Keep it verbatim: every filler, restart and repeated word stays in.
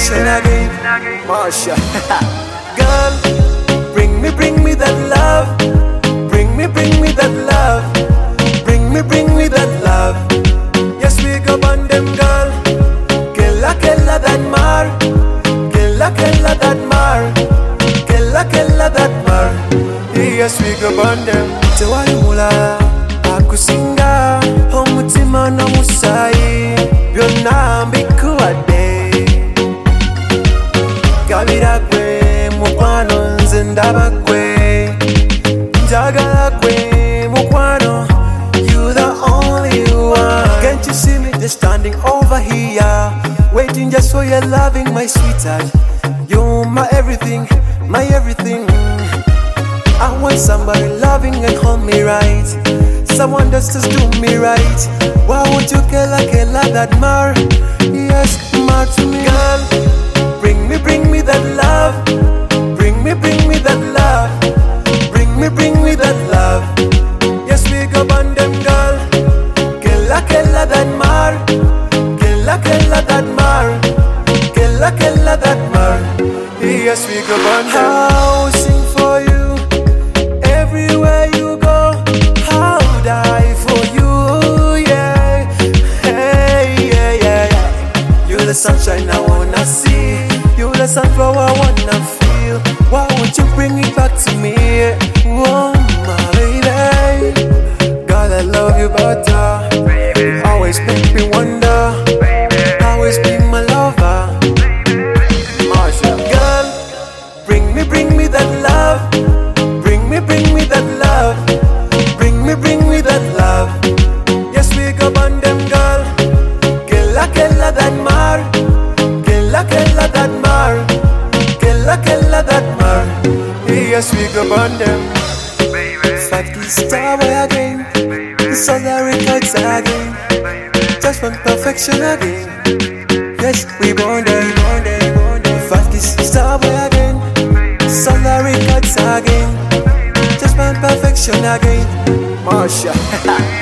perfection again. Marsha. Girl, bring me, bring me that love. Bring me, bring me that love. Bring me, bring me that love. Yes, we go on them, girl. Killa, killa that mar. Killa, killa that mar. Killa, killa that mar. Yes, we go on them. Tewali mula, akusinga. Omutima na musai. Byonna mbikuwadde. Gabira gwe mukwano nze ndaba gwe. Njagala gwe mukwano. You the only one. Can't you see me just standing over here, waiting just for your loving, my sweetheart. You're my everything, my everything. I want somebody loving and hold me right. Someone just to do me right. Why won't you killa killa that mar? Yes, mar to me. Girl, bring me, bring me that love. Bring me, bring me that love. Bring me, bring me that love. Yes, we go on them, girl. Killa killa that mar. Killa killa that mar. Killa killa that mar. Yes, we go on them. I'll sing for you everywhere you go. I'll die for you, yeah. Hey, yeah, yeah, yeah. You're the sunshine I wanna see. You're the sunflower I wanna feel. Why won't you bring it back to me? Oh, my baby. God, I love you better. Always make me wonder. Always be my lover. Marsha. Girl, bring me, bring me that love. Bring me, bring me that love. Bring me, bring me that love. Yes, we go on them, girl. Killa, killa that mar. Killa, killa that mar. Killa, killa that mar. Yes, we go on them. Fight this star boy again. It's all the records again. Just one perfection again. Yes, we born there, born there, born there. Fight this star boy again. It's all the records again. Just one perfection again. Marsha.